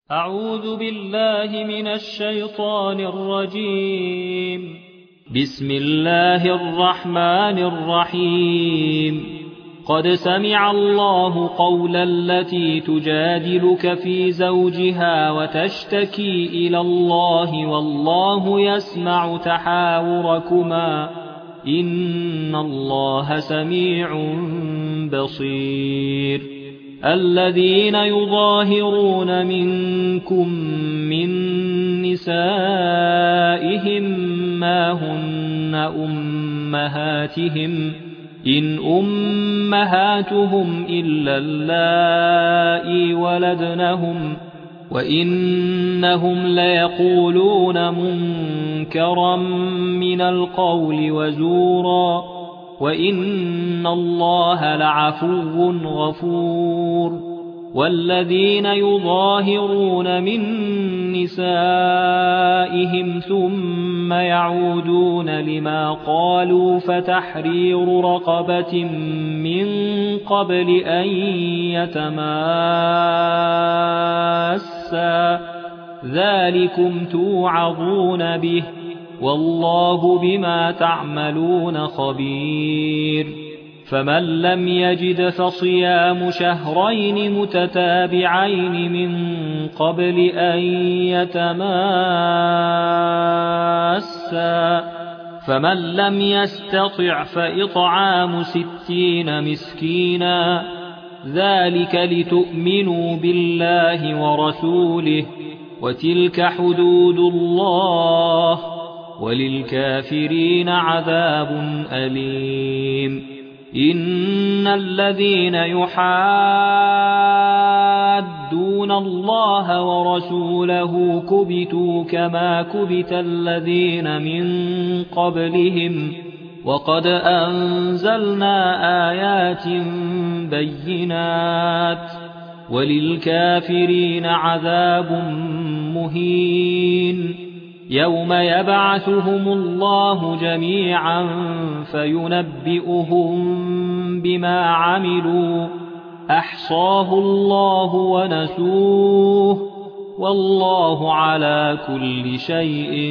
أعوذ بالله من الشيطان الرجيم. بسم الله الرحمن الرحيم. قد سمع الله قول التي تجادلك في زوجها وتشتكي إلى الله والله يسمع تحاوركما إن الله سميع بصير. الذين يظاهرون منكم من نسائهم ما هن أمهاتهم إن أمهاتهم إلا اللائي ولدنهم وإنهم ليقولون منكرا من القول وزورا وإن الله لعفو غفور. والذين يظاهرون من نسائهم ثم يعودون لما قالوا فتحرير رقبة من قبل أن يتماسا ذلكم توعظون به والله بما تعملون خبير. فمن لم يجد فصيام شهرين متتابعين من قبل أن يتماسا فمن لم يستطع فإطعام 60 مسكينا ذلك لتؤمنوا بالله ورسوله وتلك حدود الله وللكافرين عذاب أليم. إن الذين يحادون الله ورسوله كبتوا كما كبت الذين من قبلهم وقد أنزلنا آيات بينات وللكافرين عذاب مهين. يوم يبعثهم الله جميعا فينبئهم بما عملوا أحصاه الله ونسوه والله على كل شيء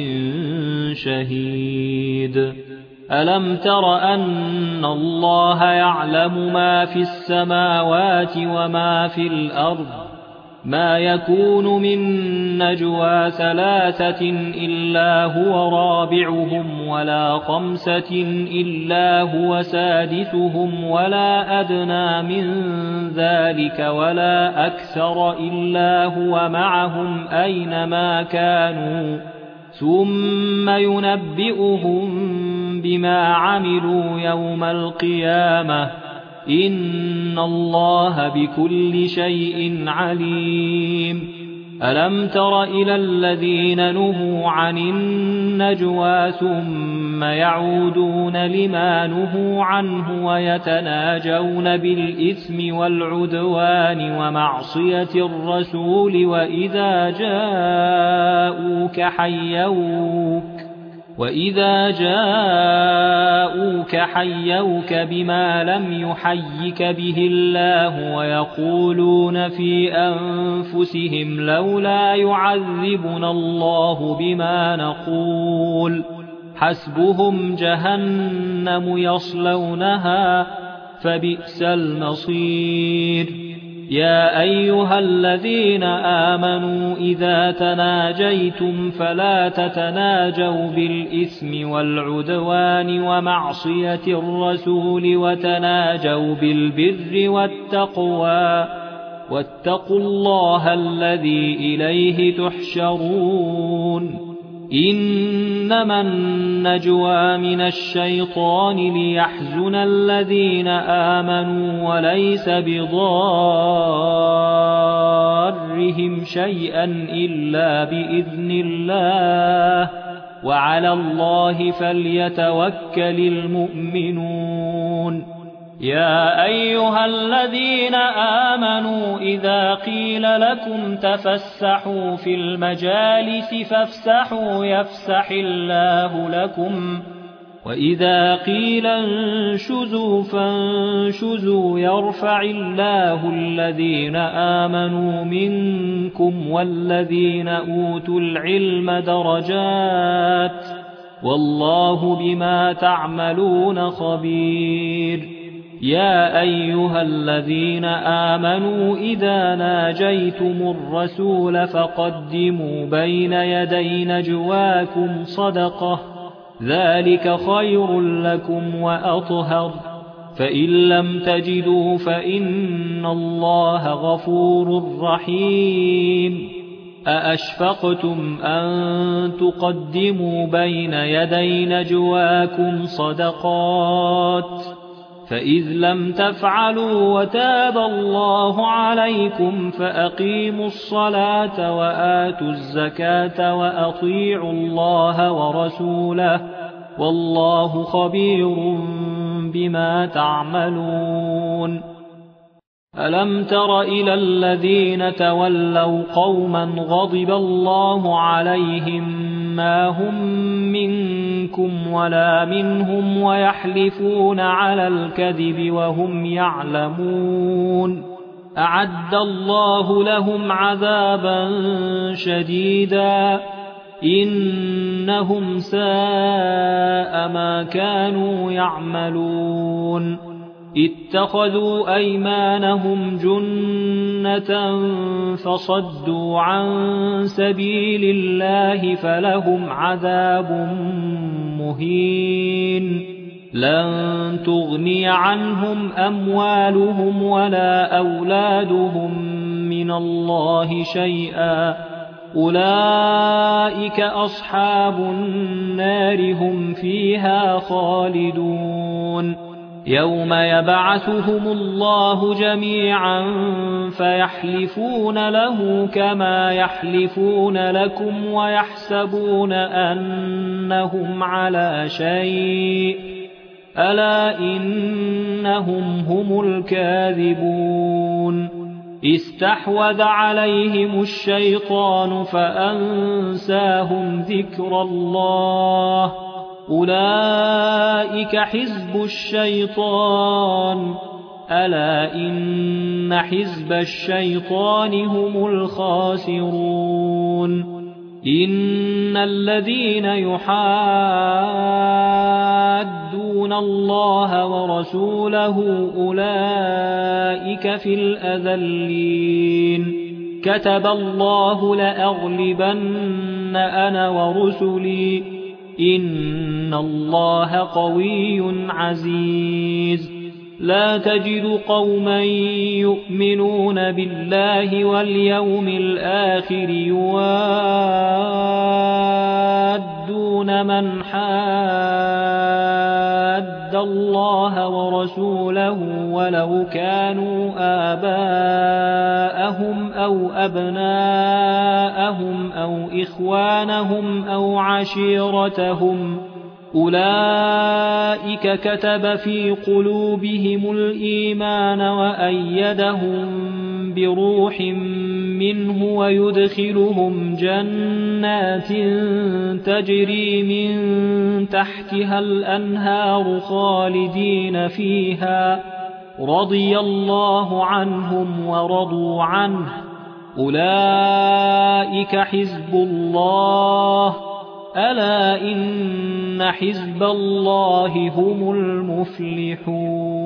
شهيد. ألم تر أن الله يعلم ما في السماوات وما في الأرض ما يكون من نجوى 3 إلا هو رابعهم ولا 5 إلا هو سادسهم ولا أدنى من ذلك ولا أكثر إلا هو معهم أينما كانوا ثم ينبئهم بما عملوا يوم القيامة إن الله بكل شيء عليم. ألم تر إلى الذين نهوا عن النجوى ثم يعودون لما نهوا عنه ويتناجون بالإثم والعدوان ومعصية الرسول وإذا جاءوك حيوك بما لم يحيك به الله ويقولون في أنفسهم لولا يعذبنا الله بما نقول حسبهم جهنم يصلونها فبئس المصير. يا أيها الذين آمنوا إذا تناجيتم فلا تتناجوا بالإثم والعدوان ومعصية الرسول وتناجوا بالبر والتقوى واتقوا الله الذي إليه تحشرون. إنما النجوى من الشيطان ليحزن الذين آمنوا وليس بضارهم شيئا إلا بإذن الله وعلى الله فليتوكل المؤمنون. يا أيها الذين آمنوا إذا قيل لكم تفسحوا في المجالس فافسحوا يفسح الله لكم وإذا قيل انشزوا فانشزوا يرفع الله الذين آمنوا منكم والذين أوتوا العلم درجات والله بما تعملون خبير يا أيها الذين آمنوا إذا ناجيتم الرسول فقدموا بين يدي نجواكم صدقة ذلك خير لكم وأطهر فإن لم تجدوا فإن الله غفور رحيم أأشفقتم أن تقدموا بين يدي نجواكم صدقات فإذ لم تفعلوا وتاب الله عليكم فأقيموا الصلاة وآتوا الزكاة وأطيعوا الله ورسوله والله خبير بما تعملون ألم تر إلى الذين تولوا قوما غضب الله عليهم ما هم منكم ولا منهم ويحلفون على الكذب وهم يعلمون أعد الله لهم عذابا شديدا إنهم ساء ما كانوا يعملون اتخذوا أيمانهم جنة فصدوا عن سبيل الله فلهم عذاب مهين لن تغني عنهم أموالهم ولا أولادهم من الله شيئا أولئك أصحاب النار هم فيها خالدون يوم يبعثهم الله جميعا فيحلفون له كما يحلفون لكم ويحسبون أنهم على شيء ألا إنهم هم الكاذبون استحوذ عليهم الشيطان فأنساهم ذكر الله أولئك حزب الشيطان ألا إن حزب الشيطان هم الخاسرون إن الذين يحادون الله ورسوله أولئك في الأذلين كتب الله لأغلبن أنا ورسلي إن الله قوي عزيز لا تجد قوما يؤمنون بالله واليوم الآخر يوادون من حاد الله ورسوله ولو كانوا آباءهم أو أبناءهم أو إخوانهم أو عشيرتهم أولئك كتب في قلوبهم الإيمان وأيدهم بروح منه ويدخلهم جنات تجري من تحتها الأنهار خالدين فيها رضي الله عنهم ورضوا عنه أولئك حزب الله ألا إن حزب الله هم المفلحون